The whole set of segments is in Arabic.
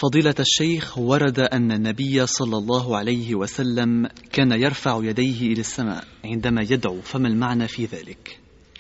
فضيلة الشيخ، ورد أن النبي صلى الله عليه وسلم كان يرفع يديه إلى السماء عندما يدعو، فما المعنى في ذلك؟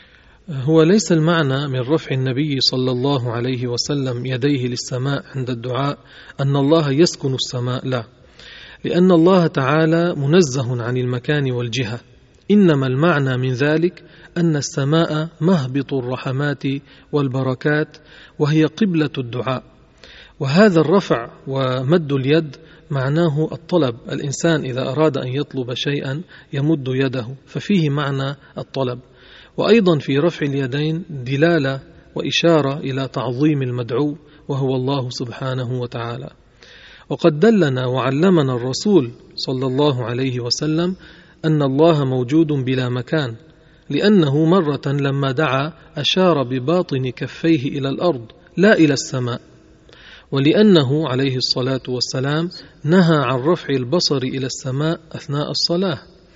هو ليس المعنى من رفع النبي صلى الله عليه وسلم يديه للسماء عند الدعاء أن الله يسكن السماء، لا، لأن الله تعالى منزه عن المكان والجهة، إنما المعنى من ذلك أن السماء مهبط الرحمات والبركات وهي قبلة الدعاء. وهذا الرفع ومد اليد معناه الطلب، الإنسان إذا أراد أن يطلب شيئا يمد يده، ففيه معنى الطلب. وأيضا في رفع اليدين دلالة وإشارة إلى تعظيم المدعو وهو الله سبحانه وتعالى. وقد دلنا وعلمنا الرسول صلى الله عليه وسلم أن الله موجود بلا مكان، لأنه مرة لما دعا أشار بباطن كفيه إلى الأرض لا إلى السماء، ولأنه عليه الصلاة والسلام نهى عن رفع البصر إلى السماء أثناء الصلاة،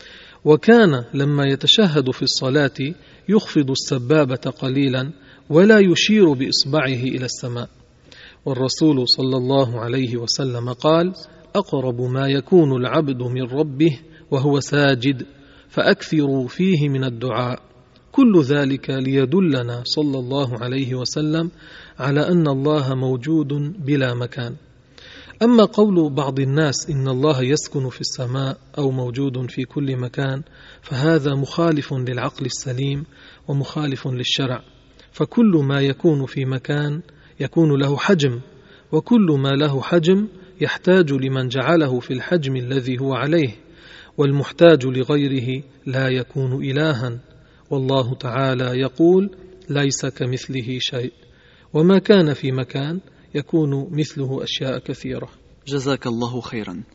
وكان لما يتشهد في الصلاة يخفض السبابة قليلا ولا يشير بإصبعه إلى السماء. والرسول صلى الله عليه وسلم قال: أقرب ما يكون العبد من ربه وهو ساجد فأكثروا فيه من الدعاء. كل ذلك ليدلنا صلى الله عليه وسلم على أن الله موجود بلا مكان. أما قول بعض الناس إن الله يسكن في السماء أو موجود في كل مكان فهذا مخالف للعقل السليم ومخالف للشرع، فكل ما يكون في مكان يكون له حجم، وكل ما له حجم يحتاج لمن جعله في الحجم الذي هو عليه، والمحتاج لغيره لا يكون إلها. والله تعالى يقول: ليس كمثله شيء، وما كان في مكان يكون مثله أشياء كثيرة. جزاك الله خيرا.